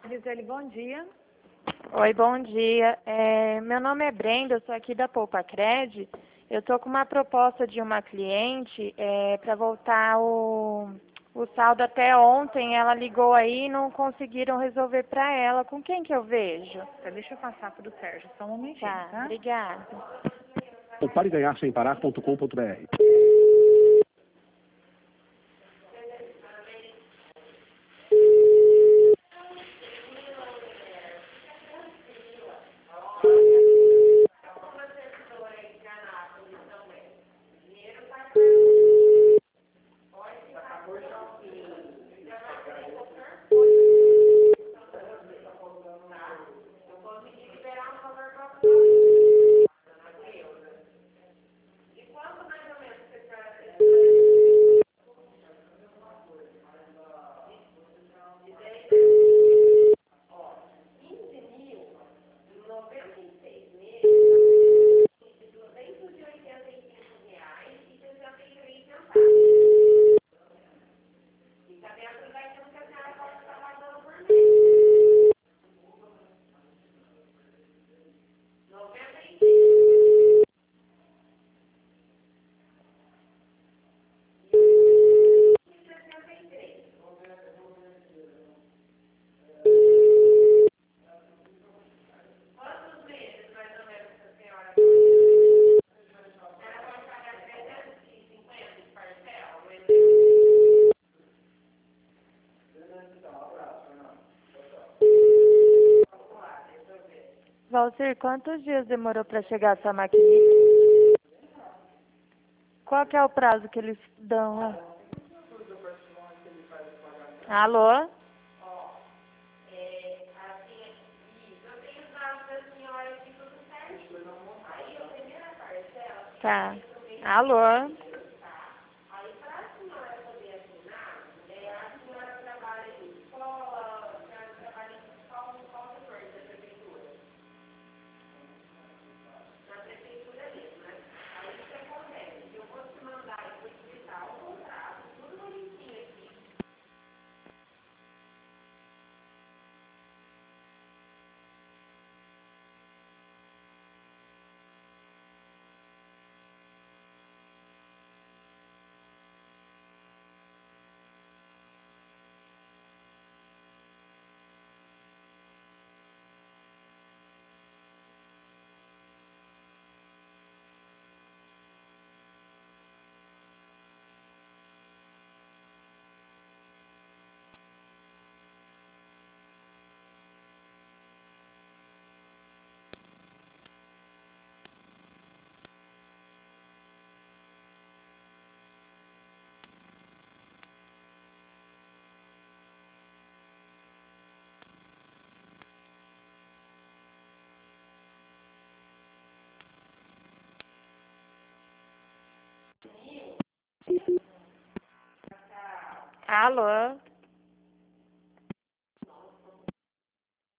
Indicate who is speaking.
Speaker 1: Gisele, bom dia.
Speaker 2: Oi, bom dia. Meu nome é Brenda, eu sou aqui da Poupa Cred. Eu estou com uma proposta de uma cliente para voltar o saldo até ontem. Ela ligou aí e não conseguiram resolver para ela. Com quem que eu vejo?
Speaker 1: Tá, deixa eu passar para o Sérgio, só um momentinho,
Speaker 2: Tá,
Speaker 1: tá?
Speaker 2: obrigada.
Speaker 3: Compareganhar-sem-parar.com.br.
Speaker 2: Valcir, quantos dias demorou para chegar essa maquininha? Qual que é o prazo que eles dão lá? Alô? Tá. Alô? Alô?